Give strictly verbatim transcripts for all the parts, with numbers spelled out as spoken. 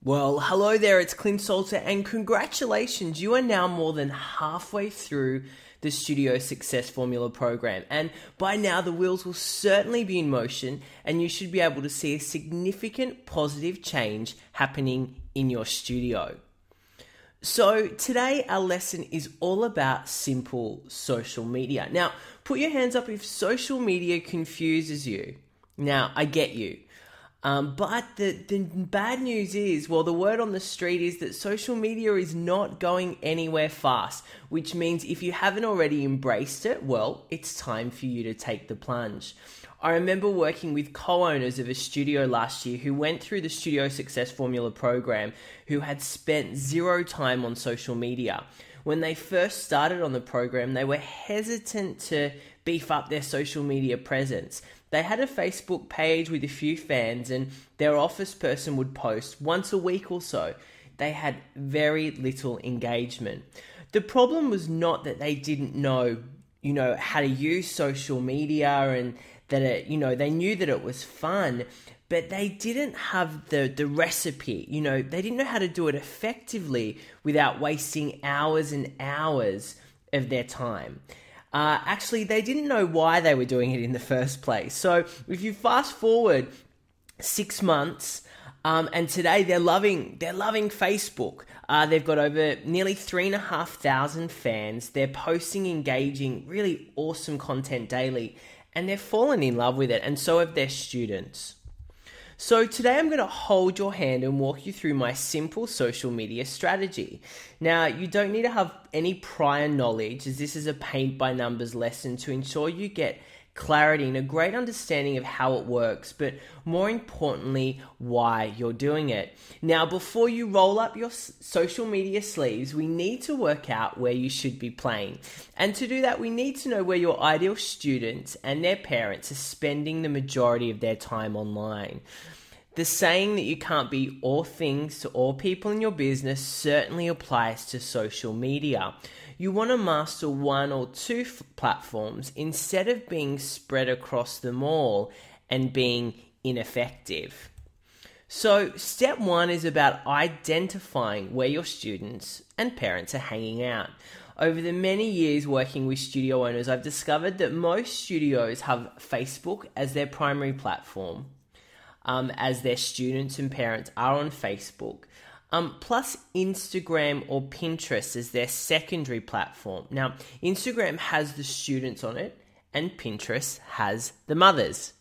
Well, hello there, it's Clint Salter, and congratulations, you are now more than halfway through the Studio Success Formula program, and by now the wheels will certainly be in motion, and you should be able to see a significant positive change happening in your studio. So today our lesson is all about simple social media. Now, put your hands up if social media confuses you. Now, I get you. Um, but the, the bad news is, well, the word on the street is that social media is not going anywhere fast, which means if you haven't already embraced it, well, it's time for you to take the plunge. I remember working with co-owners of a studio last year who went through the Studio Success Formula program who had spent zero time on social media. When they first started on the program, they were hesitant to beef up their social media presence. They had a Facebook page with a few fans, and their office person would post once a week or so. They had very little engagement. The problem was not that they didn't know, you know, how to use social media and that it, you know, they knew that it was fun, but they didn't have the, the recipe, you know, they didn't know how to do it effectively without wasting hours and hours of their time. Uh, actually, they didn't know why they were doing it in the first place. So if you fast forward six months, um, and today they're loving they're loving Facebook. Uh, they've got over nearly three and a half thousand fans. They're posting, engaging, really awesome content daily, and they've fallen in love with it, and so have their students. So today I'm going to hold your hand and walk you through my simple social media strategy. Now, you don't need to have any prior knowledge, as this is a paint by numbers lesson to ensure you get clarity and a great understanding of how it works, but more importantly, why you're doing it. Now, before you roll up your social media sleeves, we need to work out where you should be playing. And to do that, we need to know where your ideal students and their parents are spending the majority of their time online. The saying that you can't be all things to all people in your business certainly applies to social media. You want to master one or two f- platforms instead of being spread across them all and being ineffective. So step one is about identifying where your students and parents are hanging out. Over the many years working with studio owners, I've discovered that most studios have Facebook as their primary platform, um, as their students and parents are on Facebook. Um, plus Instagram or Pinterest as their secondary platform. Now, Instagram has the students on it and Pinterest has the mothers.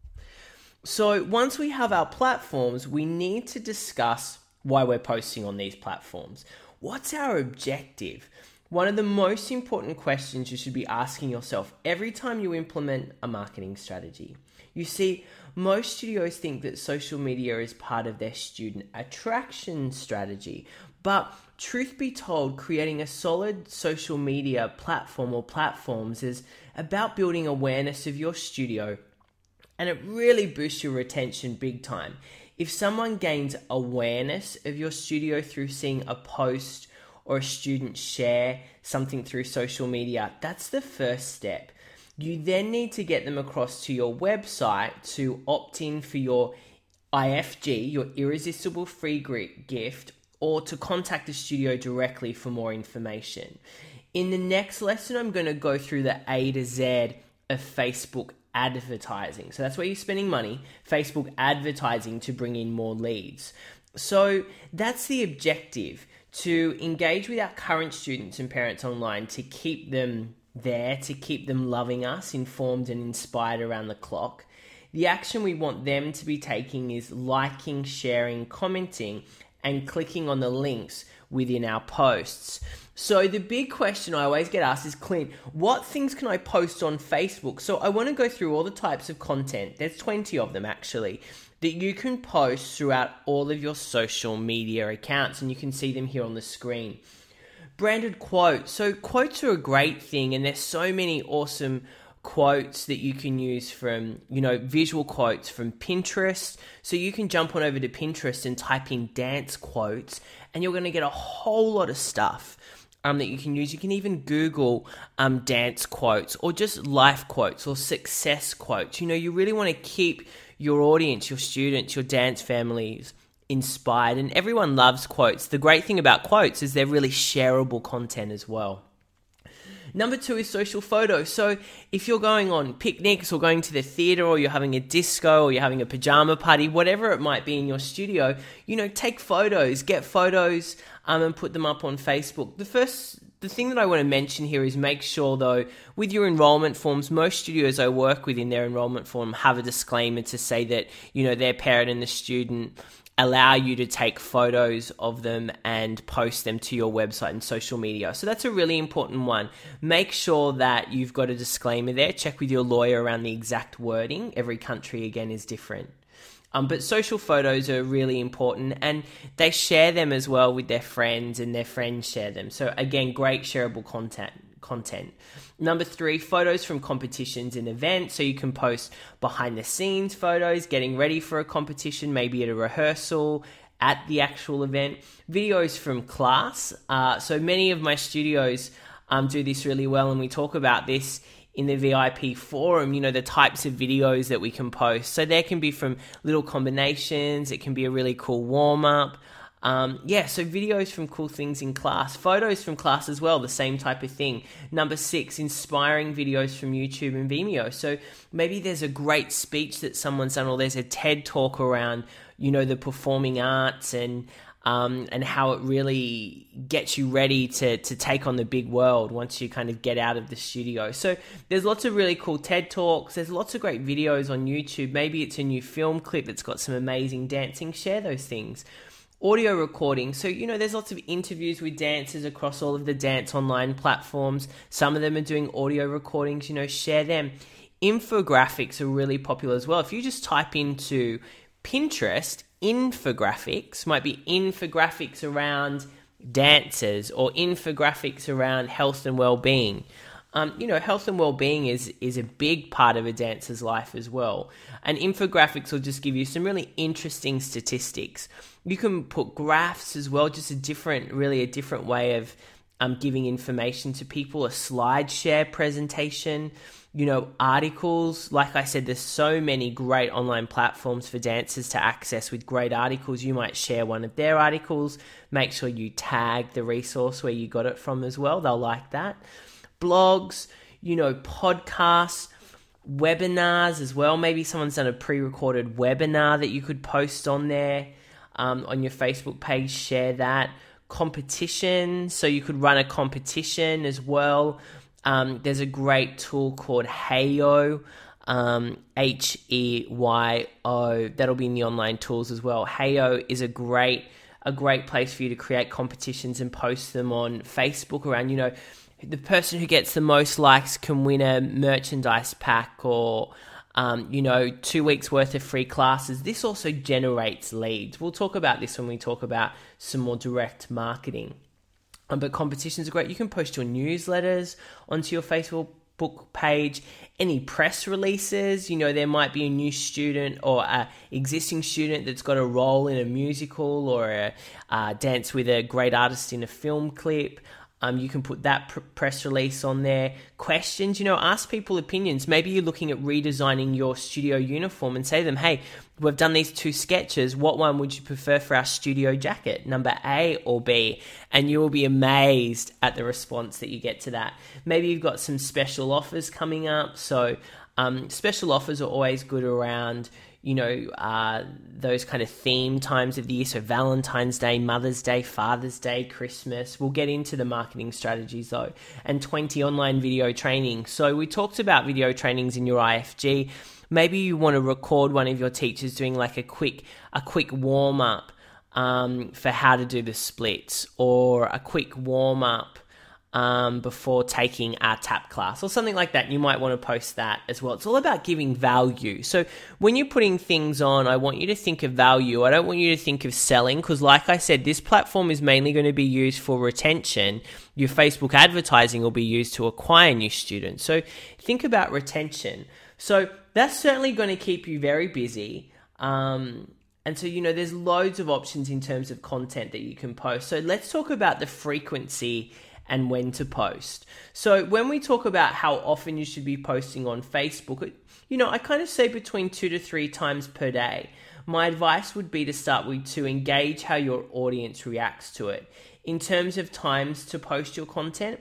So once we have our platforms, we need to discuss why we're posting on these platforms. What's our objective? One of the most important questions you should be asking yourself every time you implement a marketing strategy. You see, most studios think that social media is part of their student attraction strategy, but truth be told, creating a solid social media platform or platforms is about building awareness of your studio, and it really boosts your retention big time. If someone gains awareness of your studio through seeing a post or a student share something through social media, that's the first step. You then need to get them across to your website to opt in for your I F G, your irresistible free gift, or to contact the studio directly for more information. In the next lesson, I'm going to go through the A to Z of Facebook advertising. So that's where you're spending money, Facebook advertising to bring in more leads. So that's the objective, to engage with our current students and parents online, to keep them there, to keep them loving us, informed and inspired around the clock. The action we want them to be taking is liking, sharing, commenting, and clicking on the links within our posts. So the big question I always get asked is, Clint, what things can I post on Facebook? So I want to go through all the types of content, there's twenty of them actually, that you can post throughout all of your social media accounts, and you can see them here on the screen. Branded quotes. So quotes are a great thing, and there's so many awesome quotes that you can use from, you know, visual quotes from Pinterest. So you can jump on over to Pinterest and type in dance quotes, and you're going to get a whole lot of stuff um, that you can use. You can even Google um, dance quotes or just life quotes or success quotes. You know, you really want to keep your audience, your students, your dance families inspired, and everyone loves quotes. The great thing about quotes is they're really shareable content as well. Number two is social photos. So if you're going on picnics or going to the theater, or you're having a disco, or you're having a pajama party, whatever it might be in your studio, you know, take photos, get photos um, and put them up on Facebook. The first, the thing that I want to mention here is make sure though, with your enrollment forms, most studios I work with in their enrollment form have a disclaimer to say that, you know, their parent and the student allow you to take photos of them and post them to your website and social media. So that's a really important one. Make sure that you've got a disclaimer there. Check with your lawyer around the exact wording. Every country, again, is different. Um, but social photos are really important, and they share them as well with their friends, and their friends share them. So again, great shareable content. content. Number three, photos from competitions and events. So you can post behind the scenes photos, getting ready for a competition, maybe at a rehearsal, at the actual event. Videos from class. Uh, so many of my studios um, do this really well, and we talk about this in the V I P forum, you know, the types of videos that we can post. So there can be from little combinations, it can be a really cool warm-up. Um, yeah, so videos from cool things in class, photos from class as well, the same type of thing. Number six, inspiring videos from YouTube and Vimeo. So maybe there's a great speech that someone's done, or there's a TED talk around, you know, the performing arts and um, and how it really gets you ready to to take on the big world once you kind of get out of the studio. So there's lots of really cool TED talks. There's lots of great videos on YouTube. Maybe it's a new film clip that's got some amazing dancing. Share those things. Audio recording. So, you know, there's lots of interviews with dancers across all of the dance online platforms. Some of them are doing audio recordings, you know, share them. Infographics are really popular as well. If you just type into Pinterest, infographics, might be infographics around dancers or infographics around health and well-being. Um, you know, health and well-being is is a big part of a dancer's life as well. And infographics will just give you some really interesting statistics. You can put graphs as well, just a different, really a different way of um, giving information to people. A slide share presentation, you know, articles. Like I said, there's so many great online platforms for dancers to access with great articles. You might share one of their articles. Make sure you tag the resource where you got it from as well. They'll like that. Blogs, you know, podcasts, webinars as well. Maybe someone's done a pre-recorded webinar that you could post on there, um, on your Facebook page, share that. Competition, so you could run a competition as well. Um, there's a great tool called Heyo, um, H E Y O. That'll be in the online tools as well. Heyo is a great, a great place for you to create competitions and post them on Facebook around, you know, the person who gets the most likes can win a merchandise pack or, um, you know, two weeks worth of free classes. This also generates leads. We'll talk about this when we talk about some more direct marketing. Um, but competitions are great. You can post your newsletters onto your Facebook page, any press releases. You know, there might be a new student or a existing student that's got a role in a musical or a uh, dance with a great artist in a film clip. Um, you can put that pr- press release on there. Questions, you know, ask people opinions. Maybe you're looking at redesigning your studio uniform and say to them, hey, we've done these two sketches. What one would you prefer for our studio jacket? Number A or B? And you will be amazed at the response that you get to that. Maybe you've got some special offers coming up. So um, special offers are always good around, you know, uh, those kind of theme times of the year. So Valentine's Day, Mother's Day, Father's Day, Christmas. We'll get into the marketing strategies though. And twenty online video training. So we talked about video trainings in your I F G. Maybe you want to record one of your teachers doing like a quick, a quick warm up um, for how to do the splits, or a quick warm up Um, before taking our tap class or something like that. You might want to post that as well. It's all about giving value. So when you're putting things on, I want you to think of value. I don't want you to think of selling, because like I said, this platform is mainly going to be used for retention. Your Facebook advertising will be used to acquire new students. So think about retention. So that's certainly going to keep you very busy. Um, and so, you know, there's loads of options in terms of content that you can post. So let's talk about the frequency and when to post. So when we talk about how often you should be posting on Facebook, you know, I kind of say between two to three times per day. my advice would be to start with to engage how your audience reacts to it. In terms of times to post your content,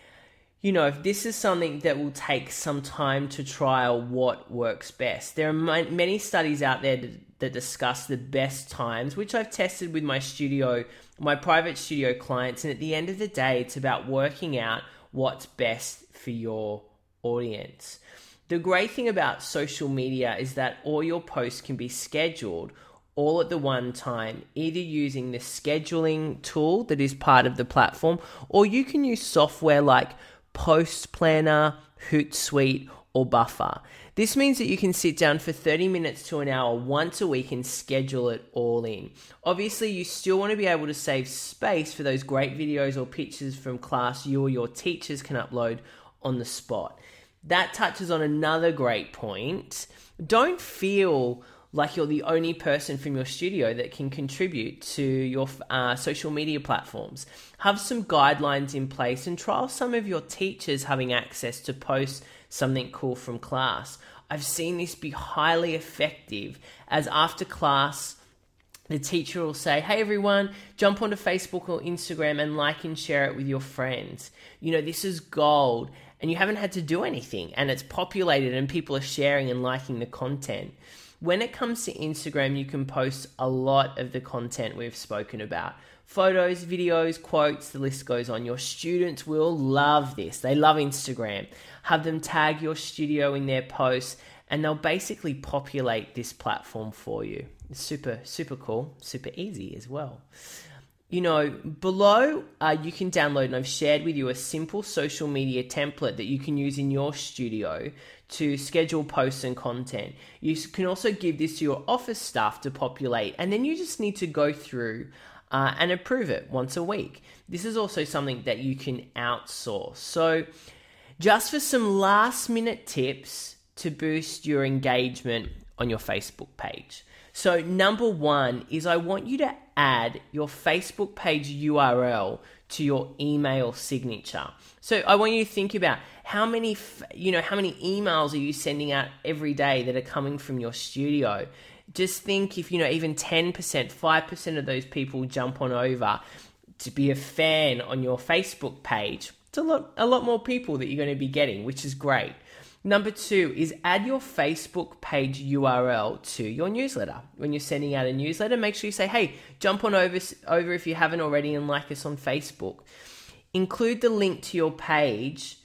you know, if this is something that will take some time to trial what works best. There are many studies out there that discuss the best times, which I've tested with my studio, my private studio clients. And at the end of the day, it's about working out what's best for your audience. The great thing about social media is that all your posts can be scheduled all at the one time, either using the scheduling tool that is part of the platform, or you can use software like Post Planner, Hootsuite, or Buffer. This means that you can sit down for thirty minutes to an hour once a week and schedule it all in. Obviously, you still want to be able to save space for those great videos or pictures from class you or your teachers can upload on the spot. That touches on another great point. Don't feel like you're the only person from your studio that can contribute to your uh, social media platforms. Have some guidelines in place and trial some of your teachers having access to post something cool from class. I've seen this be highly effective, as after class, the teacher will say, hey everyone, jump onto Facebook or Instagram and like and share it with your friends. You know, this is gold and you haven't had to do anything and it's populated and people are sharing and liking the content. When it comes to Instagram, you can post a lot of the content we've spoken about. Photos, videos, quotes, the list goes on. Your students will love this. They love Instagram. Have them tag your studio in their posts and they'll basically populate this platform for you. It's super, super cool, super easy as well. You know, below uh, you can download, and I've shared with you a simple social media template that you can use in your studio to schedule posts and content. You can also give this to your office staff to populate, and then you just need to go through uh, and approve it once a week. This is also something that you can outsource. So just for some last minute tips to boost your engagement on your Facebook page. So number one is I want you to add your Facebook page U R L to your email signature. So I want you to think about how many, you know, how many emails are you sending out every day that are coming from your studio? Just think if, you know, even ten percent, five percent of those people jump on over to be a fan on your Facebook page. It's a lot, a lot more people that you're going to be getting, which is great. Number two is add your Facebook page U R L to your newsletter. When you're sending out a newsletter, make sure you say, hey, jump on over, over if you haven't already and like us on Facebook. Include the link to your page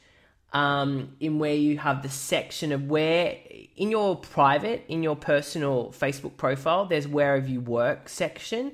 um, in where you have the section of where, in your private, in your personal Facebook profile, there's wherever you work section.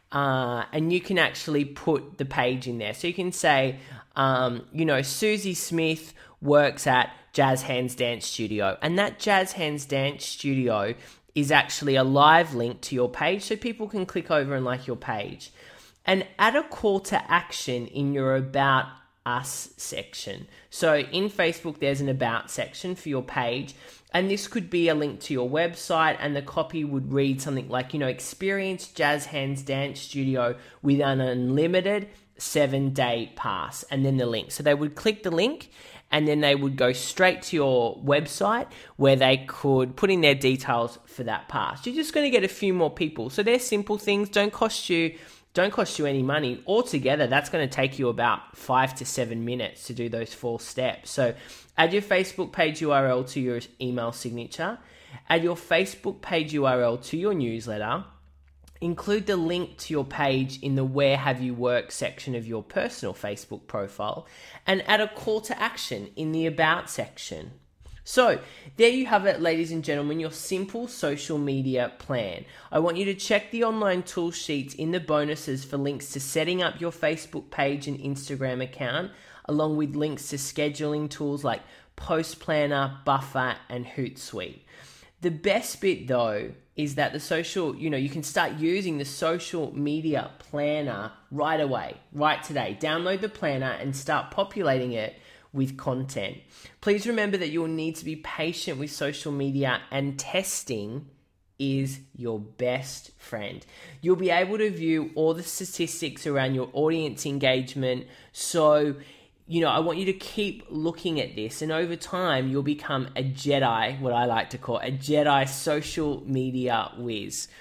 Uh, and you can actually put the page in there. So you can say, um, you know, Susie Smith works at Jazz Hands Dance Studio. And that Jazz Hands Dance Studio is actually a live link to your page, so people can click over and like your page. And add a call to action in your About Us section. So in Facebook, there's an About section for your page. And this could be a link to your website, and the copy would read something like, you know, experience Jazz Hands Dance Studio with an unlimited seven-day pass, and then the link. So they would click the link, and then they would go straight to your website where they could put in their details for that pass. You're just going to get a few more people. So they're simple things, don't cost you don't cost you any money. Altogether, that's going to take you about five to seven minutes to do those four steps. So add your Facebook page U R L to your email signature, add your Facebook page U R L to your newsletter, include the link to your page in the Where Have You Worked section of your personal Facebook profile, and add a call to action in the About section. So there you have it, ladies and gentlemen, your simple social media plan. I want you to check the online tool sheets in the bonuses for links to setting up your Facebook page and Instagram account, along with links to scheduling tools like Post Planner, Buffer, and Hootsuite. The best bit though is that the social, you know, you can start using the social media planner right away, right today. Download the planner and start populating it with content. Please remember that you will need to be patient with social media, and testing is your best friend. You'll be able to view all the statistics around your audience engagement. So, you know, I want you to keep looking at this, and over time you'll become a Jedi, what I like to call a Jedi social media whiz.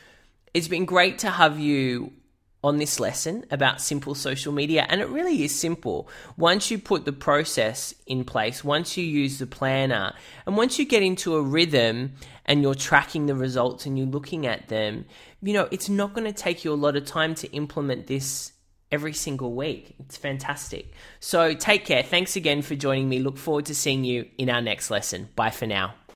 It's been great to have you on this lesson about simple social media, and it really is simple. Once you put the process in place, once you use the planner, and once you get into a rhythm and you're tracking the results and you're looking at them, you know, it's not going to take you a lot of time to implement this every single week. It's fantastic. So take care. Thanks again for joining me. Look forward to seeing you in our next lesson. Bye for now.